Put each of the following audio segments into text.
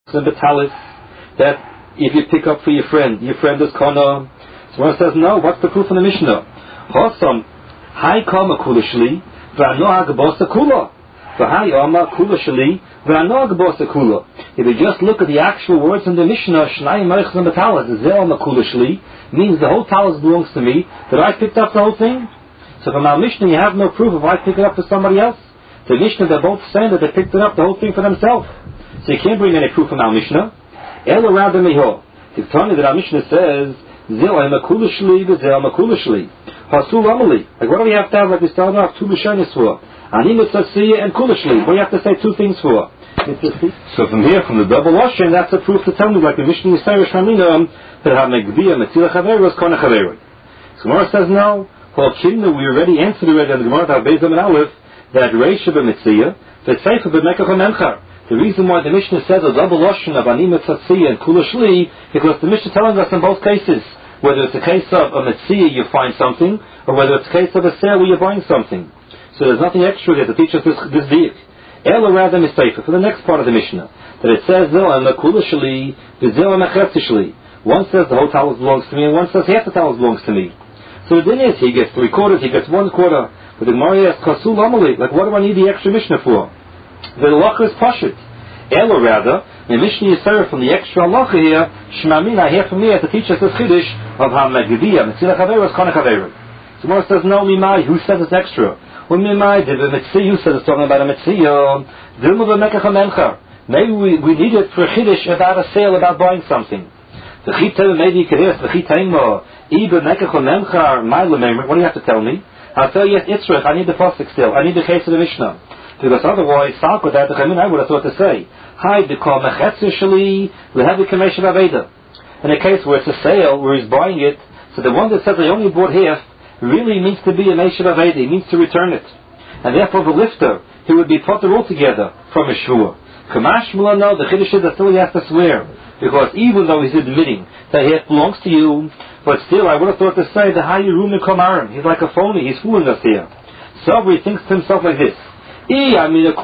that if you pick up for your friend is Kana. So one says, no, what's the proof in the Mishnah? Hosam, Hai Kama Kulashli, Vanoag Bosa Kula. Vahai Oma Kulashli, Vanoag Bosa Kula. If you just look at the actual words in the Mishnah, Shnai Meichs and Batalas, Zelma Kulashli, means the whole talis belongs to me, that I picked up the whole thing. So from our Mishnah, you have no proof of I picked it up for somebody else. The Mishnah, they're both saying that they picked it up, the whole thing for themselves. So you can't bring any proof from our Mishnah. Elo Rabbi Meho. It's telling you that our Mishnah says, Zil Makulashli, Zil Makulashli. Hasul Amali. Like what do we have to have, like we started off, two Mishanis for? Animat Sassiya and Kulashli. What do you have to say two things for? So from here, from the double washing, that's a proof to tell me, like the Mishnah Yisrael Shramina, that HaMegbiya Metzila Chaveros Kona Chaveroi. So Gemara says no. Well, Kidna, we already answered already on the Gemara that Beis and Aleph, that Reisha B'Metziya, that Seifa B'Mekach HaMemchar. The reason why the Mishnah says a double lashon of Ani Metziya and Kula Shli, because the Mishnah telling us in both cases, whether it's a case of a Metziya you find something, or whether it's a case of a sale where you're buying something. So there's nothing extra there to teach us this diak. Ela rather Miseifa, for the next part of the Mishnah, that it says Zil and Kula Shli, Zil and Shli. One says the whole talus belongs to me, and one says half the talus belongs to me. So the din is, he gets 3/4, he gets 1/4. But the Gemara asks, Kasul Amali, like what do I need the extra Mishnah for? The halacha is pashut. Elo rather, the Mishnah Yisrael from the extra halacha here, Shmamina, I hear from me to teach us this chiddush of HaMegdiya, Metzila Chaveros, Kana Chaveros. So Gemara says, no, Mimai, who says it's extra? Well, Mimai, the Metziya, who says it's talking about a Metziya? Dilma B'Mekach HaMemchar. Maybe we need it for a chiddush about a sale, about buying something. The Chita, maybe you could hear, the Chita Ingmo, Iba Mekach HaMemchar, what do you have to tell me? I'll tell you, yes, Itzrich, I need the Pasuk still. I need the case of the Mishnah. Because otherwise, I would have thought to say, Hi, the call Mechetzushali, we have the Kamesha Aveda. In a case where it's a sale, where he's buying it, so the one that says I only bought half, really means to be a Mesha Aveda, he means to return it. And therefore, the lifter, he would be put altogether from a shvur. Kamash Mulano, the Chiddush is that still he has to swear. Because even though he's admitting that half belongs to you, but still, I would have thought to say, the Hayirumi Kamarim, he's like a phony, he's fooling us here. So he thinks to himself like this, if I'm going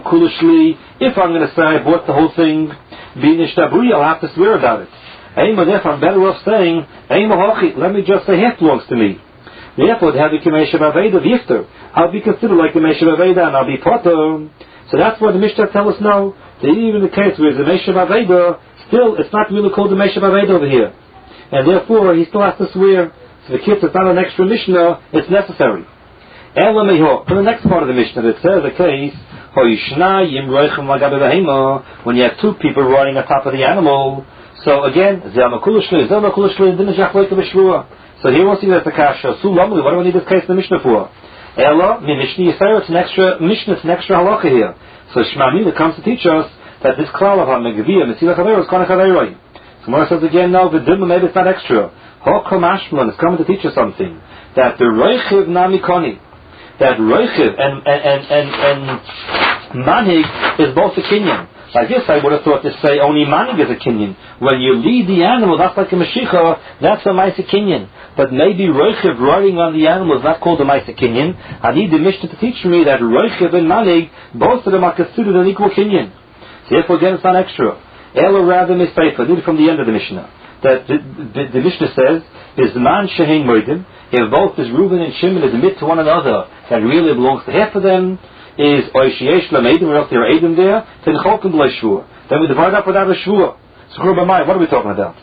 to say I bought the whole thing, I'll have to swear about it. If I'm better off saying, let me just say half belongs to me. Therefore, I'll be considered like the Meshav Aveda and I'll be potter. So that's why the Mishnah tells us no, that even in the case where it's a Meshav Aveda, still it's not really called the Meshav Aveda over here. And therefore, he still has to swear. So the kids, it's not an extra Mishnah, it's necessary. For the next part of the Mishnah, it says a case, when you have two people riding on top of the animal. So again, so here we'll see that the kasha. What do we need this case in the Mishnah for? It's an extra Mishnah, it's an extra halacha here. So Shmamina comes to teach us that this klal of HaMegviya, Metzila Chaveros, Kana Chaveroi. So Gemara says again, no, maybe it's not extra. Hokamashman is coming to teach us something. That the Reichiv Nami Koni, that Reichiv and Manig is both a kinyan. I guess I would have thought to say only Manig is a kinyan. When you lead the animal, that's like a Mashiach, that's a Maisa kinyan. But maybe Reichiv riding on the animal is not called a Maisa kinyan. I need the Mishnah to teach me that Reichiv and Manig, both of them are considered an equal kinyan. So therefore again it's not extra. Elo rather Mispeifa, need it from the end of the Mishnah. That the Mishnah says, is the man Shehein Moedim, if both as Reuben and Shimon admit to one another that really belongs to half of them, is Oishiesh Lamedim, or else there are Edim there, then Cholkim B'lei Shvur. Then we divide up without a Shvur. So what are we talking about?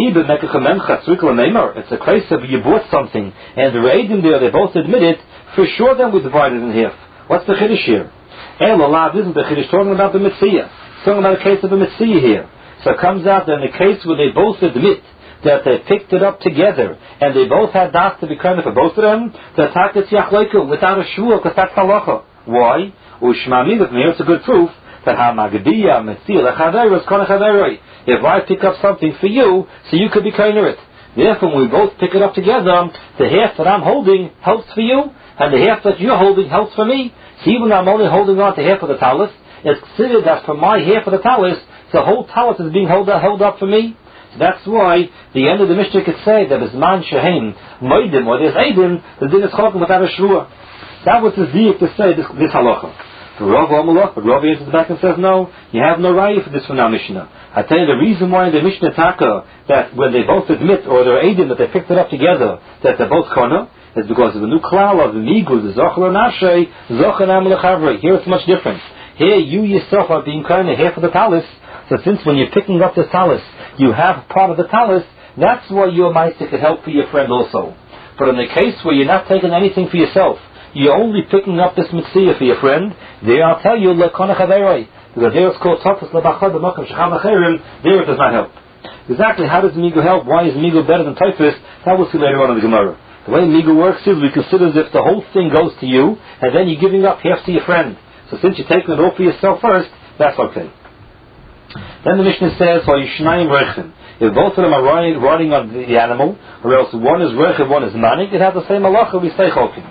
It's a case of you bought something, and there are Edim there, they both admit it, for sure then we divide it in half. What's the Chiddush here? El Alav isn't the Chiddush talking about the Metziya. It's talking about a case of a Metziya here. So it comes out that in a case where they both admit that they picked it up together, and they both had das to be kind for both of them, the taket yachleiku without a shvur, because that's halacha. Why? Ushmami with me, it's a good proof that hamagdiya metzil echaveros kana chaveroi. If I pick up something for you, so you could be kind of it. Therefore, when we both pick it up together, the half that I'm holding helps for you, and the half that you're holding helps for me. So even though I'm only holding on to half of the talus, it's considered that for my half of the talus, the whole talus is being held up for me. So that's why the end of the Mishnah could say that Bisman Shehein Moedim, or there's Eidim, the din is chokim without a shvur. That was the ziyuk to say this halacha. For Rav Amalach, but Rav answers back and says, no, you have no raya for this from our Mishnah. I tell you the reason why in the Mishnah Taka, that when they both admit, or they're aiding that they picked it up together, that they're both Kana, is because of the new klal of the Migu, the Zochel and Ashrei, Zochel and Amalach. Here it's much different. Here you yourself are being Kana, here for the talis. So since when you're picking up the talis, you have part of the talis, that's why your meister could help for your friend also. But in the case where you're not taking anything for yourself, you're only picking up this mitzvah for your friend, there I'll tell you, lekona chaveroi, because there it's called tofus lebachad b'makam shecham acherim, there it does not help. Exactly how does Migu help? Why is Migu better than Taifus? That we'll see later on in the Gemara. The way Migu works is we consider as if the whole thing goes to you, and then you're giving up half to your friend. So since you're taking it all for yourself first, that's okay. Then the Mishnah says, if both of them are riding on the animal, or else one is rechiv, one is manik, it has the same halacha, we say chokim.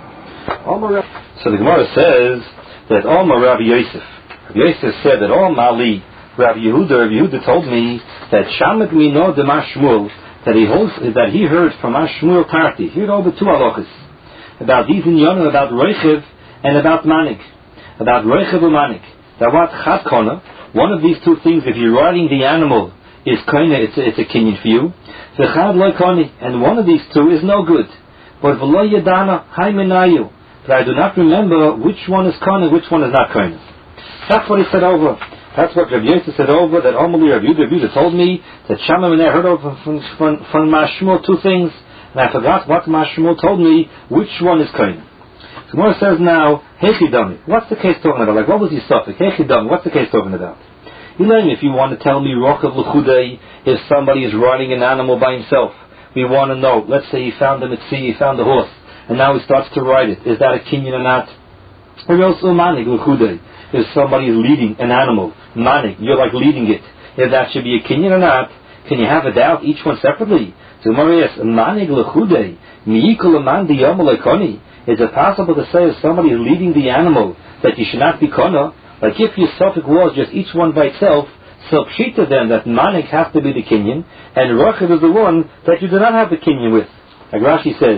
So the Gemara says that Omar Rabbi Yosef. Rabbi Yosef said that Mali, Rabbi Yehuda told me that Shamet Mino de Mashmul, that he heard from Mashmul Tarti. He heard over two halachas about these in Yonah, about rechiv and about manik. About rechiv and manik. That what chad kona, one of these two things, if you're riding the animal, is kona, it's a kinyan for you. V'chad loy koni, and one of these two is no good. But v'lo yadana hay menayu, but I do not remember which one is kona, which one is not kona. That's what he said over. That's what Rabbi Yosef said over, that Omali Rabbi Yehuda told me that Shammai and I heard over from Mashmul two things, and I forgot what Mashmul told me, which one is kona. The Gemara says now, Hechidami, what's the case talking about? Like, what was his suffix? Hechidami, what's the case talking about? Elaine, if you want to tell me Rochav L'chudei, if somebody is riding an animal by himself, we want to know, let's say he found the mitzvah, he found the horse, and now he starts to ride it, is that a kinyan or not? Or else Manik L'chudei, if somebody is leading an animal, Manik, you're like leading it, if that should be a kinyan or not, can you have a doubt, each one separately? So the Gemara asks, Manik L'chudei, Mi'ikol Aman Diyam L'koni, is it possible to say if somebody is leading the animal, that you should not be kona? Like if your suffix was just each one by itself, so pshita then that manik has to be the kinyan, and rochiv is the one that you do not have the kinyan with. Like Rashi says,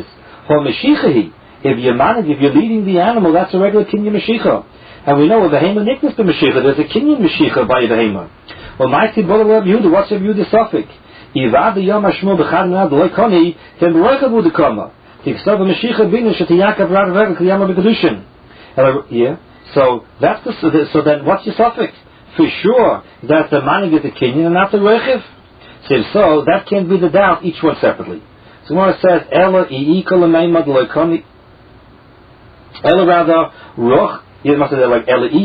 if you're manik, if you're leading the animal, that's a regular kinyan meshicha. And we know a behema niknas to meshicha, there's a kinyan meshicha by a behema. Well, my tibbola Rabbi Yehuda, what's Rabbi Yehuda's suffix? Ivad yom hashmo b'chad minad loy koni, then rochiv would come. Yeah, so that's so then what's your suffix? For sure that the manik is the kinyan and not the rechiv. So that can't be the doubt, each one separately. So when it says Ella rather roch, you must say like Ella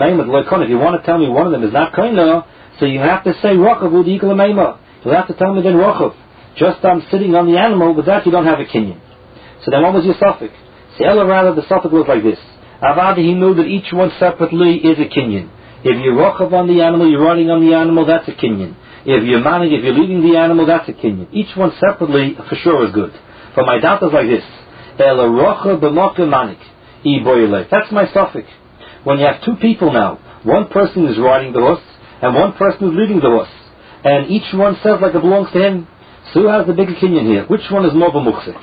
if you want to tell me one of them is not koina, so you have to say rochav with equal meima. You have to tell me then rochav. Just I'm sitting on the animal, but that you don't have a kinyan. So then what was your suffix? See, Ella rather the suffix looks like this. Avada, he knew that each one separately is a kinyan. If you're rochav on the animal, you're riding on the animal, that's a kinyan. If you're manik, if you're leading the animal, that's a kinyan. Each one separately for sure is good. But my doubt is like this. Ella rochav b'mokem manik. That's my suffix. When you have two people now, one person is riding the horse, and one person is leading the horse. And each one says like it belongs to him. So who has the bigger kinyan here? Which one is more b'muchzik?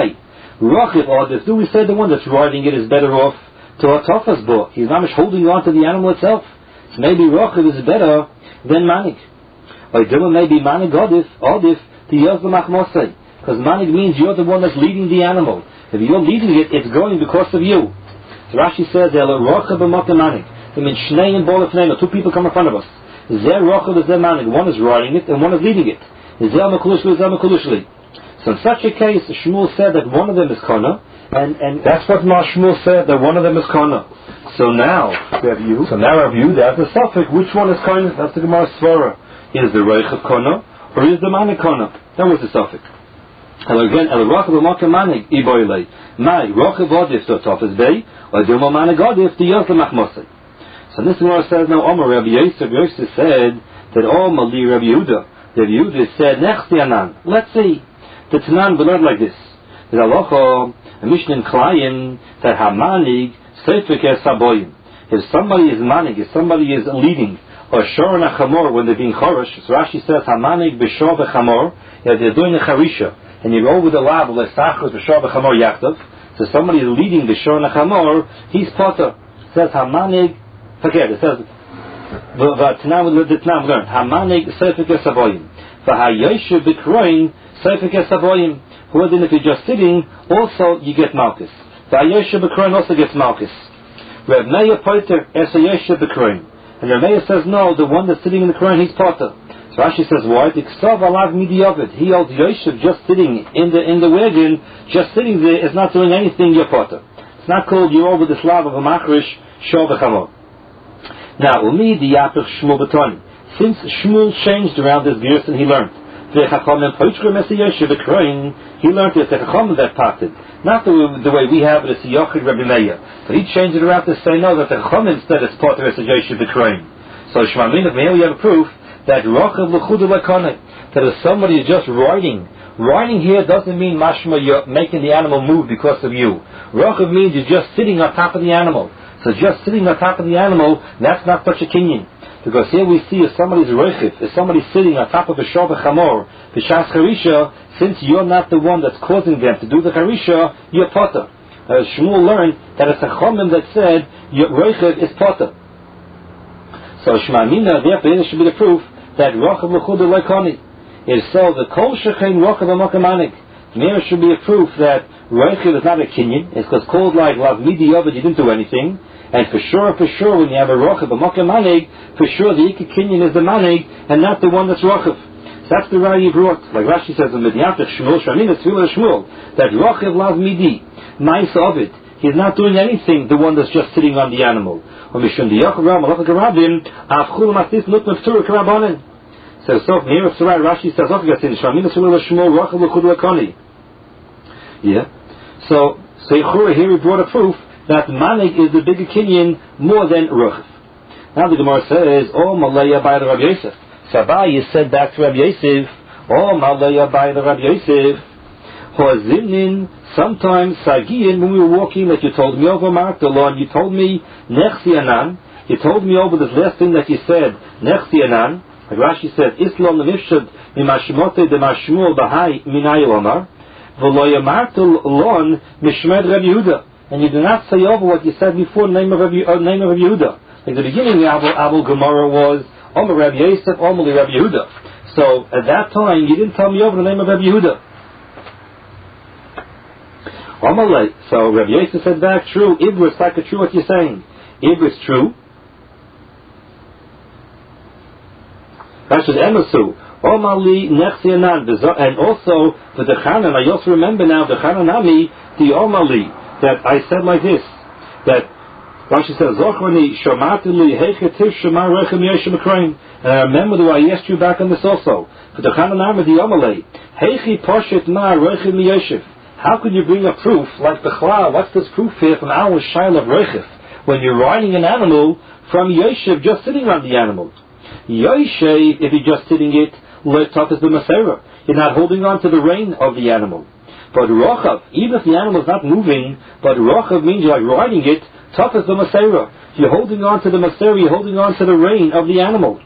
Rochiv, or do we say the one that's riding it is better off to a tofas bo? He's not much holding on to the animal itself. So maybe Rochiv is better than manik. Or maybe manik odif to yos l'machmosei. Because manik means you're the one that's leading the animal. If you're leading it, it's going because of you. So Rashi says, Rochiv b'mokem manik. I mean, shnei and bol efneim, two people come in front of us. Zer Rochiv is zer manik. One is riding it and one is leading it. Zer mekulushli. So in such a case, Shmuel said that one of them is Kana, and that's what Shmuel said, that one of them is Kana. So now, Rabbi Yehuda has the suffix, which one is Kana? That's the Gemara Svara. Is the Reichav Kana, or is the Manik Kana? That was the suffix. And again, El Rochav B'Mokem Manik, Iboilei. Mai, Rochav Odif, so Tofes Bey, or Dilma Manik Odif, the Yos L'Machmosei. So this Gemara says, now, Omar Rabbi Yosef said, that Omar Li Rabbi Yehuda, Rabbi Yehuda said, Nechti Anan, let's see. The Tanan we learn like this. There's a Mishnah in Klayim that Hamanig Seifik Es Saboyim. If somebody is manig, if somebody is leading, or Shor and Achamor when they're being Chorish, so Rashi says Hamanig B'Shor B'Chamor, if they're doing a Charisha, and you go with the lab, L'Sachos B'Shor B'Chamor Yachtav, so somebody is leading the Shor and Achamor, he's Potter. It says Hamanig Forget it. It says, now we learned. Hamanig Seifek Esaboyim. V'hayoshev b'kroin Seifek Esaboyim. Who then if you're just sitting, also you get Malchus. V'hayoshev b'kroin also gets Malchus. Reb Meir Poiter Esayoshev b'kroin. And Reb Meir says, no, the one that's sitting in the Quran, he's Potter. So Rashi says, why? T'ksav alav midiyovid. He holds Yoshev just sitting in the wagon, just sitting there, is not doing anything, you're Potter. It's not called you're over the slav of a machrish, shor b'chamor. Now, umi diyapich Shmuel b'toni. Since Shmuel changed around this gears and he learned. He learned it the Chacham that parted. Not the way we have it as Yochid Rabbi Meir. But he changed it around to say no, that the Chacham instead is Potter as a Yoshev b'kroin. So Shmaminah, here we have a proof that Rochav l'chudu l'koneh, that if somebody is just riding here doesn't mean mashma you're making the animal move because of you. Rochav means you're just sitting on top of the animal. So just sitting on top of the animal, that's not such a kinyan. Because here we see if somebody's roichiv, if somebody's sitting on top of a shor b'chamor, b'shas charisha, since you're not the one that's causing them to do the charisha, you're potter. Shmuel learned that it's a chomim that said your roichiv is potter. So Shmamina, therefore, this should be the proof that rochav l'chudu loikoni. If so, the kol shechein rochav amokamanik. There should be a proof that roichiv is not a kinyan. It's because called like lav midi yovad, you didn't do anything. And for sure, when you have a rochav, a mocha manig, for sure the ikka kinyan is the manig, and not the one that's rochav. So that's the raya you brought. Like Rashi says in Midyatach Shmuel, Shramina Tzvila Shmuel, that rochav lav midi, mice of it. He's not doing anything, the one that's just sitting on the animal. So here it's right, Rashi says, Shramina Tzvila Shmuel, rochav l'chud l'koni. Yeah. So here we brought a proof that manig is the bigger kinyan more than ruchav. Now the Gemara says, "Oh malaya by the Rabbi Yosef." Sabai is said back to Rabbi Yosef, "Oh malaya by the Rabbi Yosef." Hoazimnin sometimes sagiyin when we were walking that you told me over Mark the law and you told me nechsi anan. You told me over this last thing that you said nechsi anan. Like Rashi said, "Islam l'mishad mimashmote demashmuel bahai minayu amar v'loya martul lon mishmed Rabbi Yehuda." And you do not say over what you said before, name of Rabbi Yehuda. Like the beginning of Abul Gemara was Omer Rabbi Yosef, Omer Rabbi Yehuda. So at that time, you didn't tell me over the name of Rabbi Yehuda. Omer, so Rabbi Yosef said back, true, Ibris, like a true what you're saying. Ibris, true. That was Emasu. Omali Nechsi Anan. And also, the Dechanan, I also remember now, Dechananami, the Omali. That I said like this, that Rashi says, Zochrani Shomatili Hechetiv Shema Rechem Yeshem Ukraine. And I remember the way I asked you back on this also. For the Chananam the Yomalei, Hechi Poshet Ma Rechem Yeshem. How could you bring a proof like the Chla? What's this proof here from our Shail of Rechef? When you're riding an animal from Yeshev just sitting on the animal. Yeshev, if you're just sitting it, Letop is the Masera. You're not holding on to the rein of the animal. But Rochav, even if the animal is not moving, but Rochav means you're like riding it, tough as the Masera. You're holding on to the Masera, you're holding on to the rein of the animal.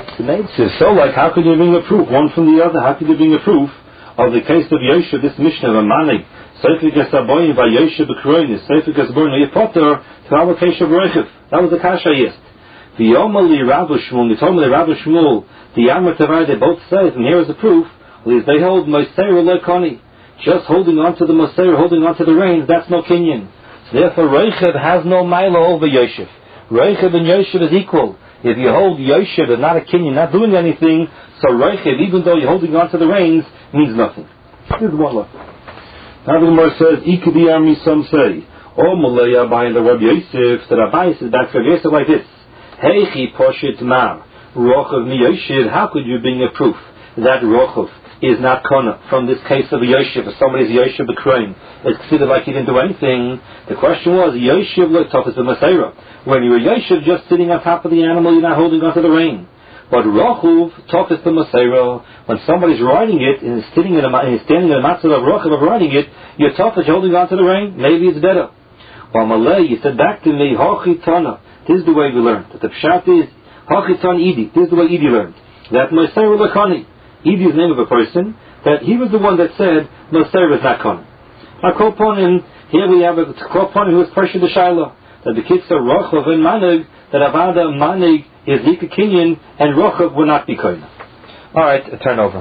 So like, how could you bring a proof, one from the other? How could you bring a proof of the case of Yoshev, this Mishnah, of Manig, Seifik Esaboyin, by Yoshev B'Kroinis, Seifik Esaboyin, Yepotter, to our case of Rechev. That was the Kasha yest. The Yomali Rav Shmuel, the Tomali Rav Shmuel, the Yamar Tavai, they both said, and here is the proof, they hold Moseira Lekoni. Just holding on to the Moseir, holding on to the reins, that's no kinyan. So therefore, Reichev has no mila over Yoshev. Reichev and Yoshev is equal. If you hold Yoshev and not a kinyan, not doing anything, so Reichev, even though you're holding on to the reins, means nothing. Here's one look. Now the Gemara says, Ikadiyami, some say, O Malaya by the Rabbi Yosef, the Rabbi says back to Rabbi Yosef like this, Heichi Poshit Mar, Rochav Mi Yoshev, how could you bring a proof that Rochav is not Kona from this case of a Yoshev, if somebody's Yoshev B'Kroin, it's considered like he didn't do anything. The question was, Yoshev looked tough as the Masera. When you were Yoshev just sitting on top of the animal, you're not holding onto the rein. But Rochuv, tough as the Masera, when somebody's riding it, and is standing in the matzah of Rochuv of riding it, you're tough as holding onto the rein, maybe it's better. While Malay, you said back to me, Hochi Tana, this is the way we learned. That the Pshat is, Hochi Tana Idi, this is the way Idi learned. That Masera L'Kani, Idi is the name of a person, that he was the one that said, Moseir is not Kon. Now, Koponim, here we have a Koponim who was Persia the Shiloh. that the kids are Rochav and Manig, that Avada and Manig is Lika Kinyan, and Rochav will not be Koina. Alright, turn over.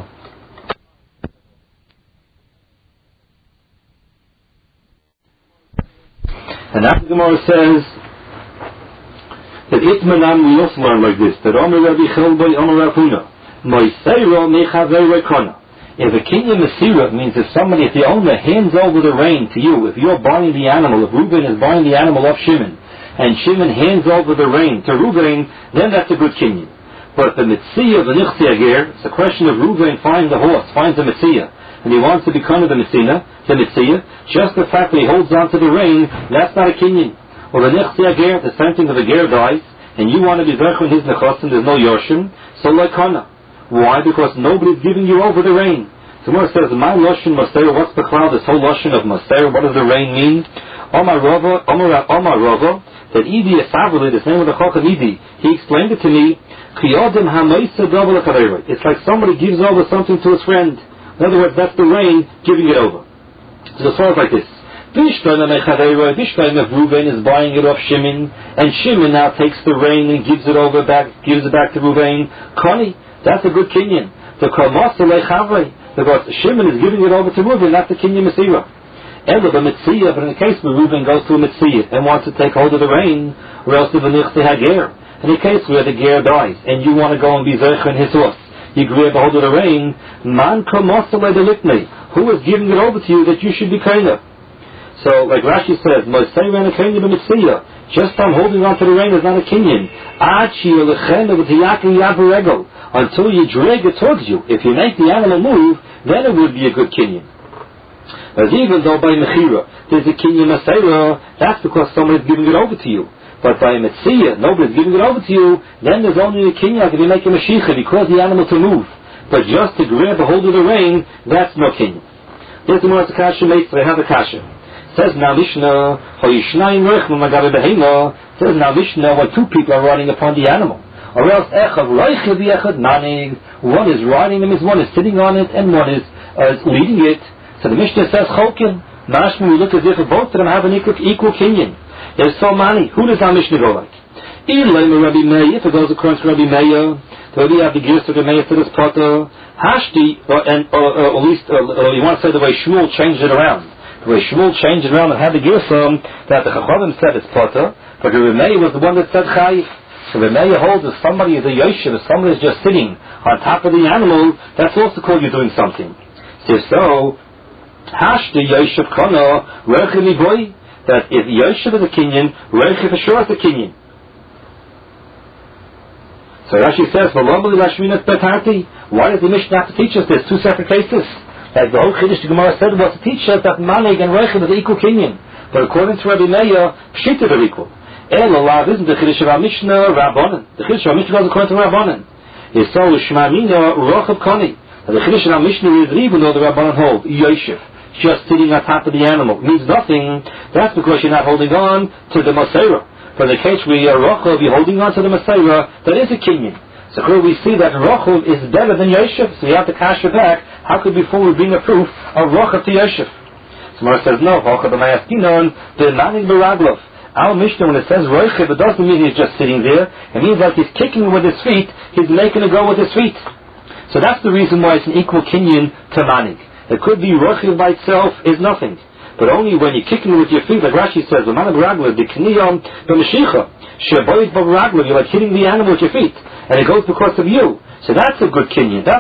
And now the Gemara says that Itmanan we also learn like this, that Omer Rabbi Chelboy, Omer Rapuna, Moiseiro Mechavei Kona. If a Kinyan Mesira means if the owner hands over the rein to you, if you're buying the animal, if Reuben is buying the animal of Shimon, and Shimon hands over the rein to Reuben, then that's a good Kinyan. But the Mitzia, the Nichsia here, it's a question of Reuben finds the horse, finds the Mitzia, and he wants to become the Mitzia, just the fact that he holds on to the rein, that's not a Kinyan. Or the Nichsia here, the same thing if a ger dies, and you want to be Zerch in his Nechosim, there's no Yoshim, so like Kana. Why? Because nobody's giving you over the rein. So Gemara says, my Lashon Maser, what's the cloud, this whole Lashon of Maser, what does the rein mean? Omar Rava, that Idi Esavali, the name of the Chacham Idi, he explained it to me, it's like somebody gives over something to his friend. In other words, that's the rein giving it over. So the story is like this. If Reuben is buying it off Shimon, and Shimon now takes the rein and gives it back to Reuben, Koni, that's a good Kinyan. Because Shimon is giving it over to Reuben, that's the Kinyan Mesira. But in the case where Reuben goes to a Mitzia and wants to take hold of the rein, or else the V'nichti Hager. In the case where the ger dies, and you want to go and be Zercha in his horse, you grab hold of the rein, Man Kamosale Delikne, who is giving it over to you that you should be Kaina? So, like Rashi says, just from holding on to the rein is not a Kinyan. Until you drag it towards you. If you make the animal move, then it would be a good Kinyan. As even though by Mechira there's a Kinyan Masera, that's because somebody's giving it over to you. But by Metzia, nobody's giving it over to you, then there's only a Kinyan if you make a Mashiach, because the animal to move. But just to grab a hold of the rein, that's no Kinyan. There's the Moritz Kasha mates, they have a Kasha. Says now Mishnah, says now Mishnah, when two people are riding upon the animal, or else one is riding him, one is sitting on it, and one is leading it. So the Mishnah says Cholkin, Mashma, we look as if both of them have an equal Kinyan. There's so many. Who does our Mishnah go like? If it goes according to Rabbi Meir, then we have the gears of the Meir to this potter. Hashti, or at least you want to say the way Shmuel changed it around. The way Shmuel changed it around and had the gears from that the Chachavim said it's potter, but Rabbi Meir was the one that said Chayiv. So Rabbi Meir holds if somebody is a Yoshev, if somebody is just sitting on top of the animal, that's also called you doing something. So, Hashti Yoshev Kana Rechiv Boy. That if Yoshev is a Kinyan, Reichiv for sure is a Kinyan. So Rashi says, why does the Mishnah have to teach us this? Two separate cases. Like the whole Chiddush the Gemara said was to teach us that Manig and Reichiv is equal Kinyan. But according to Rabbi Meir, Pshita are equal. Elalav isn't the Chiddush of our Mishnah, Rabbanan. The Chiddush of our Mishnah goes according to Rabbanan. It's so Shmamina, Rochav Koni. The Chiddush of our Mishnah is even though the Rabbanan hold, Yoshev. Just sitting on top of the animal means nothing. That's because you're not holding on to the Masera. For the case where you're Rochav, you're holding on to the Masera, that is a Kinyan. So here we see that Rochav is better than Yoshev. So you have to cash it back. How could before we bring a proof of Rochav to Yoshev? So Mara says, no, Rochav b'mayaskinon, the Manig b'raglov. Our Mishnah, when it says Rochav, it doesn't mean he's just sitting there. It means that he's kicking with his feet, he's making it go with his feet. So that's the reason why it's an equal Kinyan to Manig. It could be Rochiv by itself is nothing. But only when you're kicking with your feet, like Rashi says, you're like hitting the animal with your feet. And it goes because of you. So that's a good Kinyan.